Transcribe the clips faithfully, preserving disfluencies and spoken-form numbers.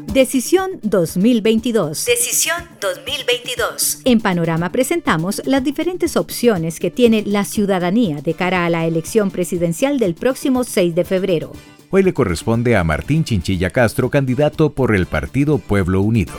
Decisión dos mil veintidós. Decisión dos mil veintidós. En Panorama presentamos las diferentes opciones que tiene la ciudadanía de cara a la elección presidencial del próximo seis de febrero. Hoy le corresponde a Martín Chinchilla Castro, candidato por el Partido Pueblo Unido.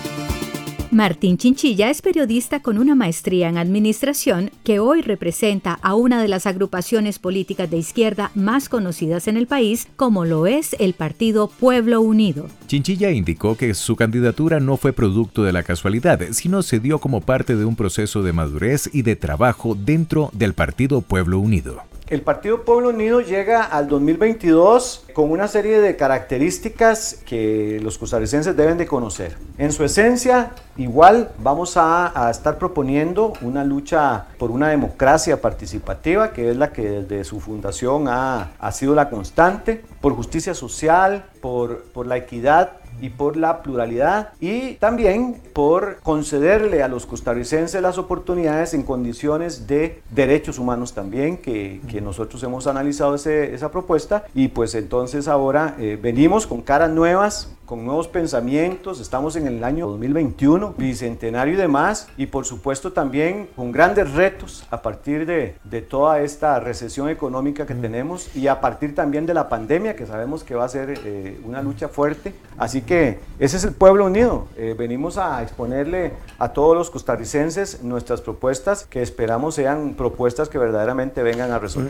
Martín Chinchilla es periodista con una maestría en administración que hoy representa a una de las agrupaciones políticas de izquierda más conocidas en el país, como lo es el Partido Pueblo Unido. Chinchilla indicó que su candidatura no fue producto de la casualidad, sino se dio como parte de un proceso de madurez y de trabajo dentro del Partido Pueblo Unido. El Partido Pueblo Unido llega al dos mil veintidós con una serie de características que los costarricenses deben de conocer. En su esencia, igual vamos a, a estar proponiendo una lucha por una democracia participativa, que es la que desde su fundación ha, ha sido la constante, por justicia social, por, por la equidad y por la pluralidad, y también por concederle a los costarricenses las oportunidades en condiciones de derechos humanos también, que, que nosotros hemos analizado ese, esa propuesta, y pues entonces ahora eh, venimos con caras nuevas, con nuevos pensamientos. Estamos en el año dos mil veintiuno, bicentenario y demás, y por supuesto también con grandes retos a partir de, de toda esta recesión económica que tenemos, y a partir también de la pandemia, que sabemos que va a ser eh, una lucha fuerte. Así que ese es el Pueblo Unido. Eh, venimos a exponerle a todos los costarricenses nuestras propuestas, que esperamos sean propuestas que verdaderamente vengan a resolver.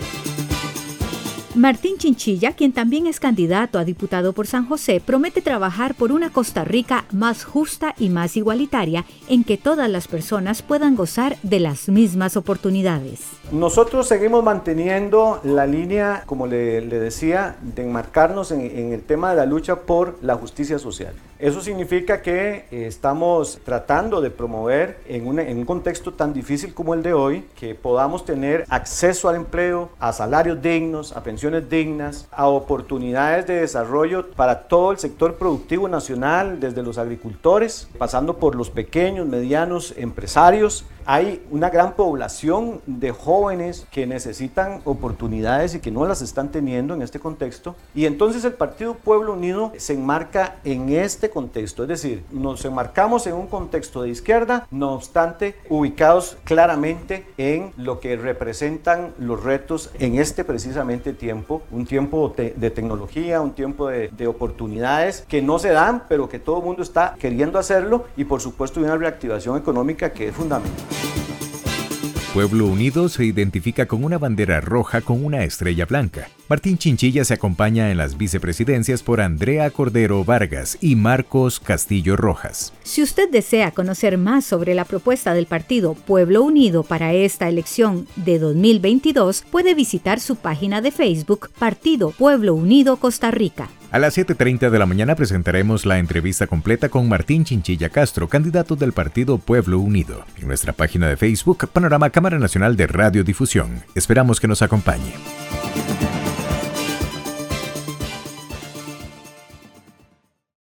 Martín Chinchilla, quien también es candidato a diputado por San José, promete trabajar por una Costa Rica más justa y más igualitaria, en que todas las personas puedan gozar de las mismas oportunidades. Nosotros seguimos manteniendo la línea, como le, le decía, de enmarcarnos en, en el tema de la lucha por la justicia social. Eso significa que eh, estamos tratando de promover en, una, en un contexto tan difícil como el de hoy, que podamos tener acceso al empleo, a salarios dignos, a pensiones dignas, a oportunidades de desarrollo para todo el sector productivo nacional, desde los agricultores, pasando por los pequeños, medianos empresarios. Hay una gran población de jóvenes que necesitan oportunidades y que no las están teniendo en este contexto. Y entonces el Partido Pueblo Unido se enmarca en este contexto, es decir, nos enmarcamos en un contexto de izquierda, no obstante, ubicados claramente en lo que representan los retos en este precisamente tiempo, un tiempo de, de tecnología, un tiempo de, de oportunidades que no se dan, pero que todo el mundo está queriendo hacerlo, y por supuesto una reactivación económica que es fundamental. Pueblo Unido se identifica con una bandera roja con una estrella blanca. Martín Chinchilla se acompaña en las vicepresidencias por Andrea Cordero Vargas y Marcos Castillo Rojas. Si usted desea conocer más sobre la propuesta del Partido Pueblo Unido para esta elección de dos mil veintidós, puede visitar su página de Facebook Partido Pueblo Unido Costa Rica. A las siete treinta de la mañana presentaremos la entrevista completa con Martín Chinchilla Castro, candidato del Partido Pueblo Unido, en nuestra página de Facebook Panorama Cámara Nacional de Radiodifusión. Esperamos que nos acompañe.